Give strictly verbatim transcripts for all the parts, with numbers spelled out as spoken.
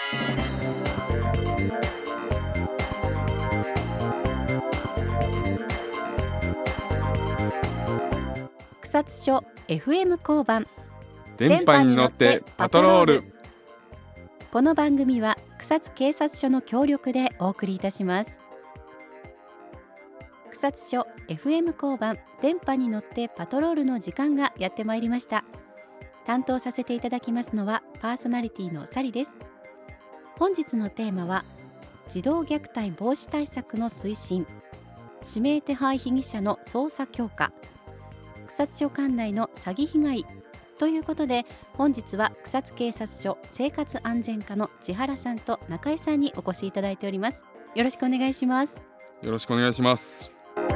草津署 エフエム 交番、 電波に乗ってパトロール。 この番組は草津警察署の協力でお送りいたします。草津署 エフエム 交番、電波に乗ってパトロールの時間がやってまいりました。担当させていただきますのはパーソナリティのサリです。本日のテーマは児童虐待防止対策の推進、指名手配被疑者の捜査強化、草津署管内の詐欺被害ということで、本日は草津警察署生活安全課の千原さんと中井さんにお越しいただいております。よろしくお願いします。 よろしくお願いします。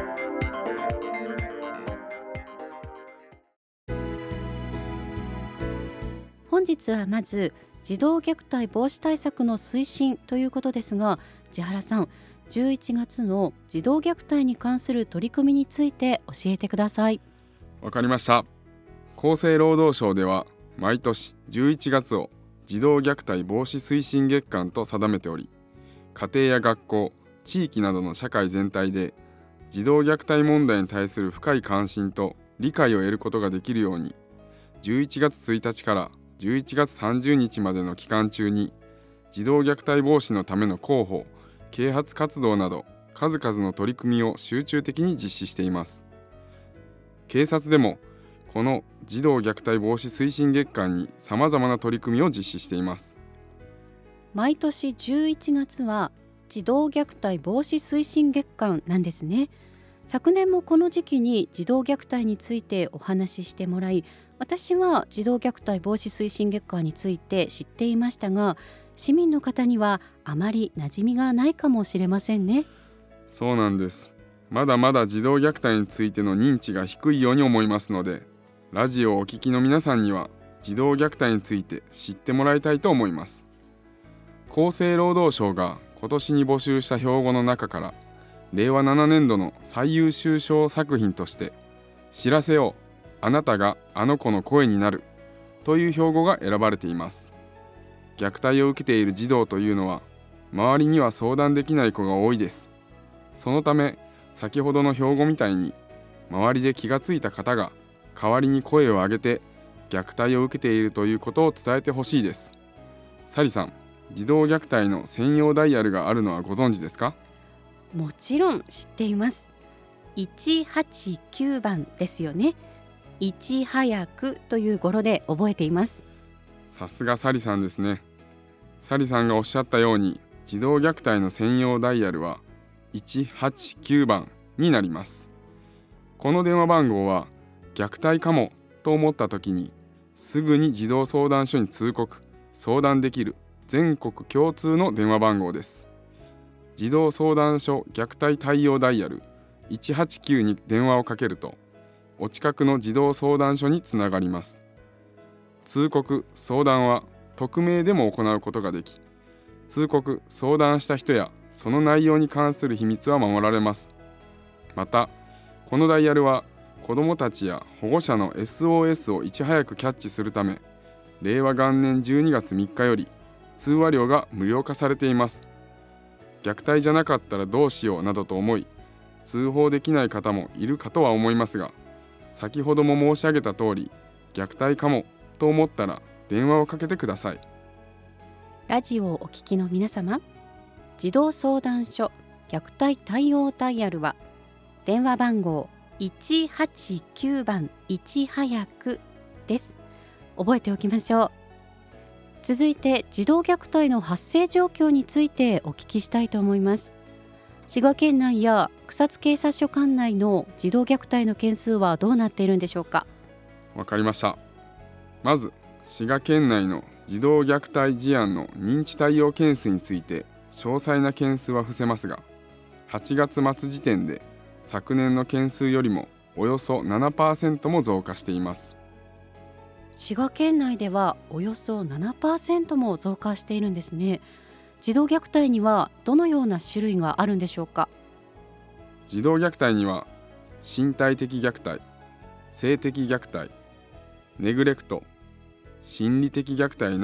本日はまず児童虐待防止対策の推進ということですが、千原さん、じゅういちがつの児童虐待に関する取り組みについて教えてください。 わかりました。厚生労働省では毎年じゅういちがつを児童虐待防止推進月間と定めており、家庭や学校、地域などの社会全体で児童虐待問題に対する深い関心と理解を得ることができるように、じゅういちがつついたちからじゅういちがつさんじゅうにちまでの期間中に児童虐待防止のための広報、啓発活動など数々の取り組みを集中的に実施しています。警察でもこの児童虐待防止推進月間にさまざまな取り組みを実施しています。 毎年じゅういちがつは児童虐待防止推進月間なんですね。昨年もこの時期に児童虐待についてお話ししてもらい、私は児童虐待防止推進月間について知っていましたが、市民の方にはあまり馴染みがないかもしれませんね。 そうなんです。まだまだ児童虐待についての認知が低いように思いますので、ラジオをお聞きの皆さんには児童虐待について知ってもらいたいと思います。厚生労働省が今年に募集した標語の中から、れいわななねんどの最優秀賞作品として知らせよう、あなたがあの子の声になるという標語が選ばれています。虐待を受けている児童というのは周りには相談できない子が多いです。そのため先ほどの標語みたいに、周りで気がついた方が代わりに声を上げて虐待を受けているということを伝えてほしいです。サリさん、児童虐待の専用ダイヤルがあるのはご存知ですか？ もちろん知っています。いちはちきゅうばんですよね。いち早くという語呂で覚えています。 さすがサリさんですね。サリさんがおっしゃったように、児童虐待の専用ダイヤルはいちはちきゅうばんになります。この電話番号は虐待かもと思った時にすぐに児童相談所に通告・相談できる全国共通の電話番号です。児童相談所虐待対応ダイヤルいちはちきゅうに電話をかけると、お近くの児童相談所につながります。通告・相談は匿名でも行うことができ、通告・相談した人やその内容に関する秘密は守られます。また、このダイヤルは子どもたちや保護者の エスオーエス をいち早くキャッチするため、れいわがんねんじゅうにがつみっかより通話料が無料化されています。虐待じゃなかったらどうしようなどと思い、通報できない方もいるかとは思いますが、先ほども申し上げた通り、虐待かもと思ったら電話をかけてください。 ラジオをお聞きの皆様、児童相談所虐待対応ダイヤルは電話番号いちはちきゅうばんいち早くです。覚えておきましょう。続いて児童虐待の発生状況についてお聞きしたいと思います。滋賀県内や草津警察署管内の児童虐待の件数はどうなっているんでしょうか？ わかりました。まず滋賀県内の児童虐待事案の認知対応件数について詳細な件数は伏せますが、はちがつまつ時点で昨年の件数よりもおよそ ななパーセント も増加しています。 滋賀県内ではおよそ ななパーセント も増加しているんですね。児童虐待にはどのような種類があるんでしょうか？ 児童虐待には身体的虐待、性的虐待、ネグレクト、心理的虐待の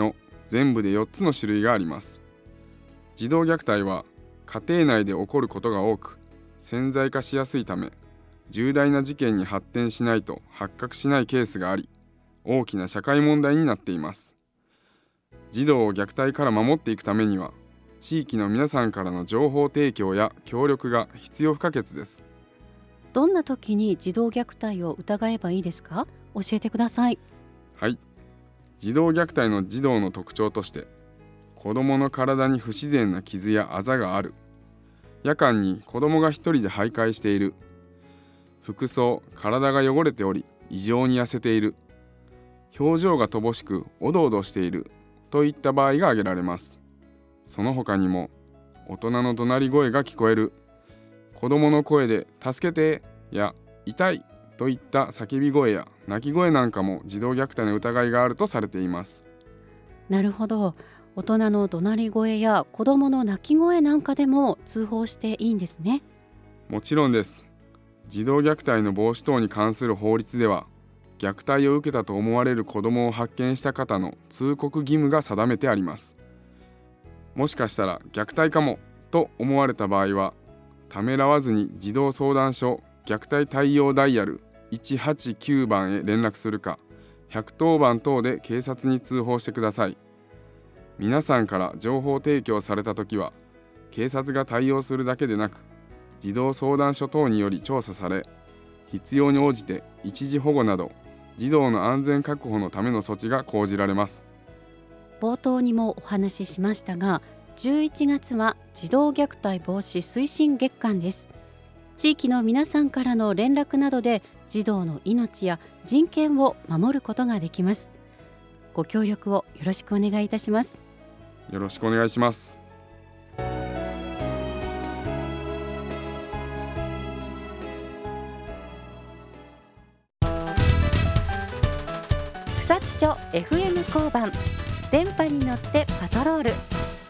全部でよっつの種類があります。児童虐待は家庭内で起こることが多く、潜在化しやすいため、重大な事件に発展しないと発覚しないケースがあり、大きな社会問題になっています。児童を虐待から守っていくためには、地域の皆さんからの情報提供や協力が必要不可欠です。 どんな時に児童虐待を疑えばいいですか？教えてください。 はい。児童虐待の児童の特徴として、子どもの体に不自然な傷やあざがある、夜間に子どもが一人で徘徊している、服装・体が汚れており異常に痩せている、表情が乏しくおどおどしているといった場合が挙げられます。その他にも、大人の怒鳴り声が聞こえる、子どもの声で助けてや痛いといった叫び声や泣き声なんかも児童虐待の疑いがあるとされています。 なるほど。大人の怒鳴り声や子どもの泣き声なんかでも通報していいんですね。 もちろんです。児童虐待の防止等に関する法律では、虐待を受けたと思われる子どもを発見した方の通告義務が定めてあります。もしかしたら虐待かもと思われた場合は、ためらわずに児童相談所虐待対応ダイヤルいちはちきゅうばんへ連絡するか、ひゃくとおばん等で警察に通報してください。皆さんから情報提供されたときは、警察が対応するだけでなく、児童相談所等により調査され、必要に応じて一時保護など児童の安全確保のための措置が講じられます。 冒頭にもお話ししましたが、じゅういちがつは児童虐待防止推進月間です。地域の皆さんからの連絡などで児童の命や人権を守ることができます。ご協力をよろしくお願いいたします。 よろしくお願いします。 草津署 エフエム 交番、電波に乗ってパトロール。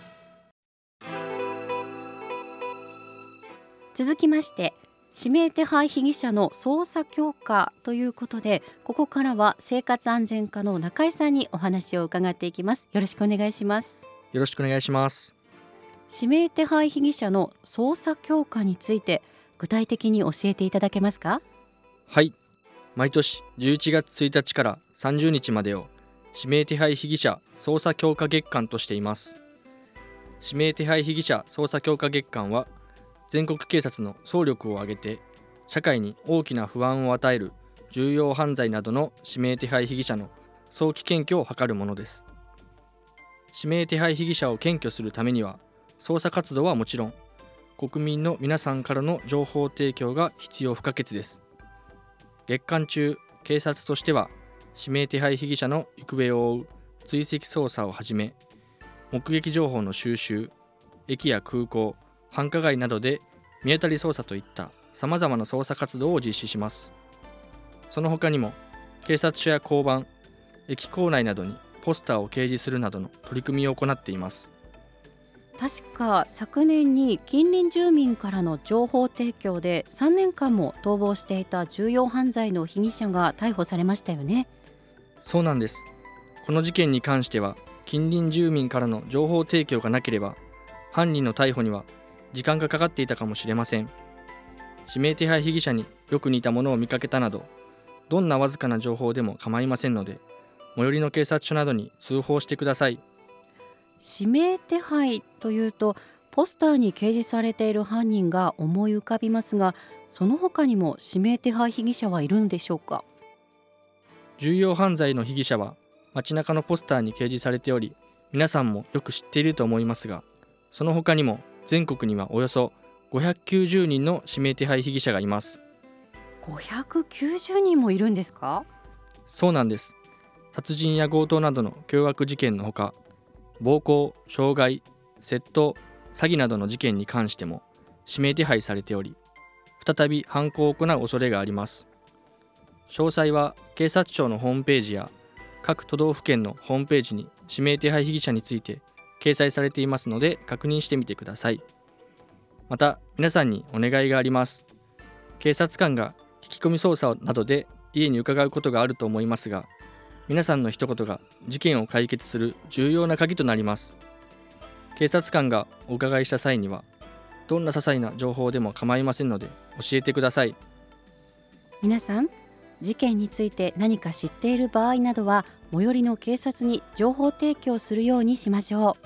続きまして、指名手配被疑者の捜査強化ということで、ここからは生活安全課の中井さんにお話を伺っていきます。よろしくお願いします。 よろしくお願いします。 指名手配被疑者の捜査強化について具体的に教えていただけますか？ はい。毎年じゅういちがつついたちからさんじゅうにちまでを指名手配被疑者捜査強化月間としています。指名手配被疑者捜査強化月間は、全国警察の総力を挙げて社会に大きな不安を与える重要犯罪などの指名手配被疑者の早期検挙を図るものです。指名手配被疑者を検挙するためには、捜査活動はもちろん、国民の皆さんからの情報提供が必要不可欠です。月間中、警察としては指名手配被疑者の行方を追う追跡捜査をはじめ、目撃情報の収集、駅や空港、繁華街などで見当たり捜査といったさまざまな捜査活動を実施します。その他にも、警察署や交番、駅構内などにポスターを掲示するなどの取り組みを行っています。 確か昨年に近隣住民からの情報提供でさんねんかんも逃亡していた重要犯罪の被疑者が逮捕されましたよね。 そうなんです。この事件に関しては、近隣住民からの情報提供がなければ、犯人の逮捕には時間がかかっていたかもしれません。指名手配被疑者によく似たものを見かけたなど、どんなわずかな情報でも構いませんので、最寄りの警察署などに通報してください。 指名手配というと、ポスターに掲示されている犯人が思い浮かびますが、その他にも指名手配被疑者はいるんでしょうか？ 重要犯罪の被疑者は街中のポスターに掲示されており、皆さんもよく知っていると思いますが、その他にも全国にはおよそごひゃくきゅうじゅうにんの指名手配被疑者がいます。 ごひゃくきゅうじゅうにんもいるんですか？ そうなんです。殺人や強盗などの凶悪事件のほか、暴行、傷害、窃盗、詐欺などの事件に関しても指名手配されており、再び犯行を行う恐れがあります。詳細は警察庁のホームページや各都道府県のホームページに指名手配被疑者について掲載されていますので、確認してみてください。また、皆さんにお願いがあります。警察官が聞き込み捜査などで家に伺うことがあると思いますが、 皆さんの一言が事件を解決する重要な鍵となります。警察官がお伺いした際には、どんな些細な情報でも構いませんので教えてください。 皆さん、事件について何か知っている場合などは最寄りの警察に情報提供するようにしましょう。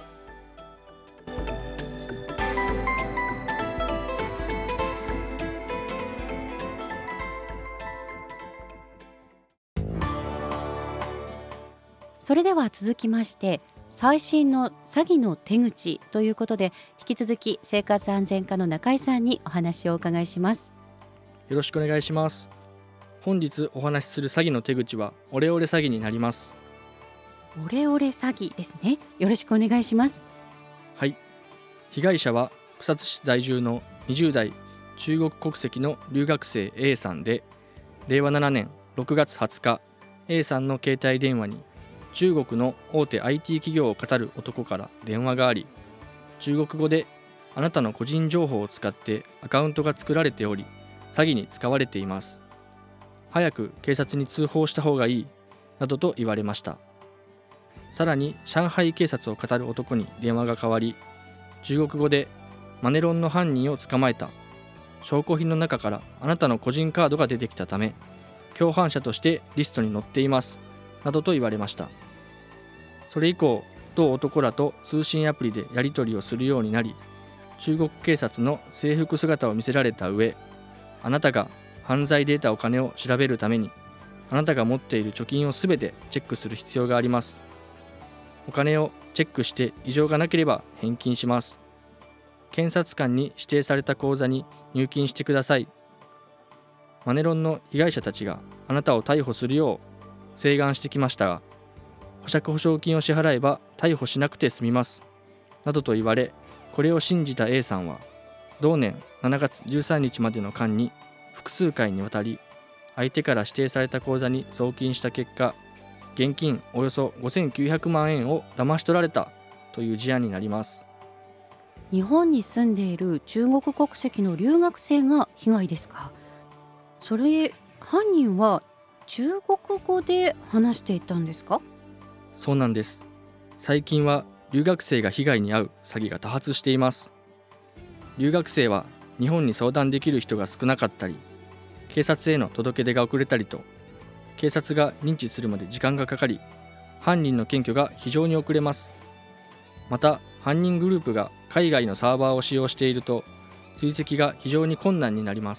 それでは続きまして、最新の詐欺の手口ということで、引き続き生活安全課の中井さんにお話をお伺いします。 よろしくお願いします。本日お話しする詐欺の手口はオレオレ詐欺になります。 オレオレ詐欺ですね。よろしくお願いします。 はい。被害者は草津市在住のにじゅう代中国国籍の留学生 A さんで、れいわななねんろくがつはつか、A さんの携帯電話に中国の大手 アイティー 企業を語る男から電話があり、中国語であなたの個人情報を使ってアカウントが作られており、詐欺に使われています。早く警察に通報した方がいい、などと言われました。さらに上海警察を語る男に電話が変わり、中国語でマネロンの犯人を捕まえた。証拠品の中からあなたの個人カードが出てきたため、共犯者としてリストに載っています、などと言われました。それ以降、同男らと通信アプリでやり取りをするようになり、中国警察の制服姿を見せられた上、あなたが犯罪で得たお金を調べるために、あなたが持っている貯金をすべてチェックする必要があります。お金をチェックして異常がなければ返金します。検察官に指定された口座に入金してください。マネロンの被害者たちがあなたを逮捕するよう請願してきましたが、保釈保証金を支払えば逮捕しなくて済みます、などと言われ、これを信じた A さんは同年しちがつじゅうさんにちまでの間に複数回にわたり相手から指定された口座に送金した結果、現金およそごせんきゅうひゃくまんえんを騙し取られたという事案になります。 日本に住んでいる中国国籍の留学生が被害ですか。それ、犯人は中国語で話していたんですか？ そうなんです。最近は留学生が被害に遭う詐欺が多発しています。留学生は日本に相談できる人が少なかったり、警察への届け出が遅れたりと、警察が認知するまで時間がかかり、犯人の検挙が非常に遅れます。また、犯人グループが海外のサーバーを使用していると、追跡が非常に困難になります。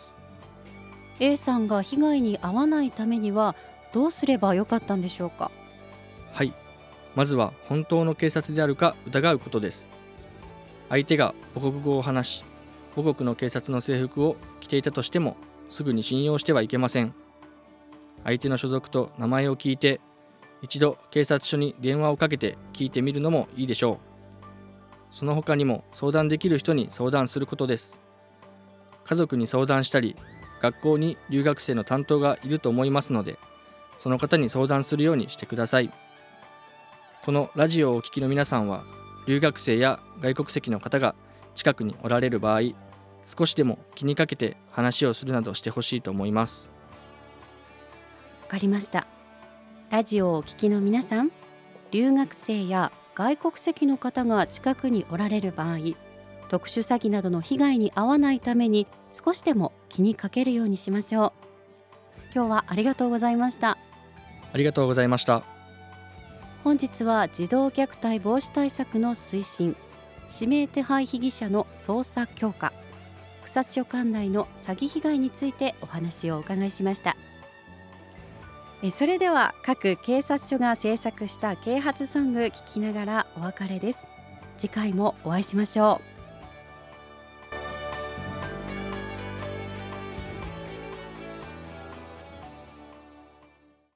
A さんが被害に遭わないためにはどうすればよかったんでしょうか？ はい、まずは本当の警察であるか疑うことです。相手が母国語を話し、母国の警察の制服を着ていたとしてもすぐに信用してはいけません。相手の所属と名前を聞いて、一度警察署に電話をかけて聞いてみるのもいいでしょう。その他にも相談できる人に相談することです。家族に相談したり、学校に留学生の担当がいると思いますので、その方に相談するようにしてください。このラジオをお聞きの皆さんは、留学生や外国籍の方が近くにおられる場合、少しでも気にかけて話をするなどしてほしいと思います。 わかりました。ラジオをお聞きの皆さん、留学生や外国籍の方が近くにおられる場合、特殊詐欺などの被害に遭わないために少しでも気にかけるようにしましょう。今日はありがとうございました。 ありがとうございました。 本日は児童虐待防止対策の推進、指名手配被疑者の捜査強化、草津署管内の詐欺被害についてお話をお伺いしました。えそれでは各警察署が制作した啓発ソング聞きながらお別れです。次回もお会いしましょう。